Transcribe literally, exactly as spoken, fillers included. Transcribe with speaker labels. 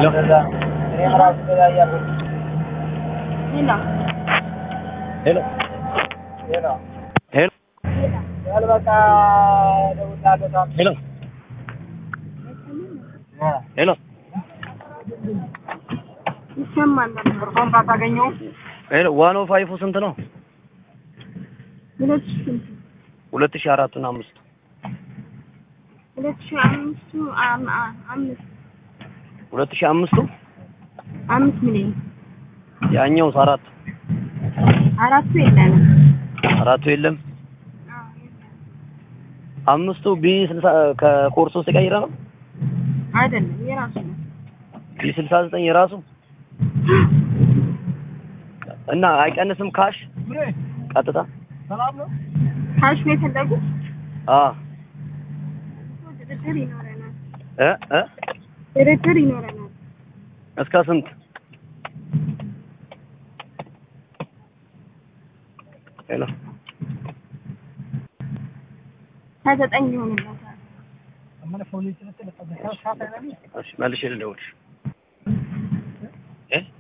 Speaker 1: هنا
Speaker 2: هنا
Speaker 3: هنا
Speaker 2: هنا
Speaker 3: قال بقى لو تعالوا
Speaker 2: هنا هنا
Speaker 1: ይሰማል
Speaker 3: ብርቱካን ባታገኘው
Speaker 2: هنا ዋን ኦ ፋይቭ ስንት ነው?
Speaker 1: ሁለት ሺህ
Speaker 2: ሁለት ሺህ አራት እና አምስት
Speaker 1: ሁለት ሺህ አምስት አምስት
Speaker 2: ሁለት ሺህ አምስት
Speaker 1: አምስት ሚሊዮን
Speaker 2: ያኛው አራት
Speaker 1: አራቱ የለንም
Speaker 2: አራቱ የለም አምስቱ ቢ ስልሳ ከኮርስ ውስጥ ቀይራ ነው
Speaker 1: አይደለም የራሱ ነው
Speaker 2: ቢ ስልሳ ዘጠኝ የራሱ እና አይቀንስም ካሽ ቀጥታ
Speaker 3: ሰላም ነው
Speaker 1: ካሽ ነው የፈለጉት
Speaker 2: አ
Speaker 1: ድርድር ይኖረናል
Speaker 2: እ እ
Speaker 1: ድርድር ይኖረናል
Speaker 2: እስከ ስንት ሄሎ
Speaker 1: ከዘጠኝ ይሆንላታል
Speaker 3: አማነ ፖሊስ ልትለቀቅ ሻፋ አይደለም
Speaker 2: እሺ መልሼ ልደውልሽ እ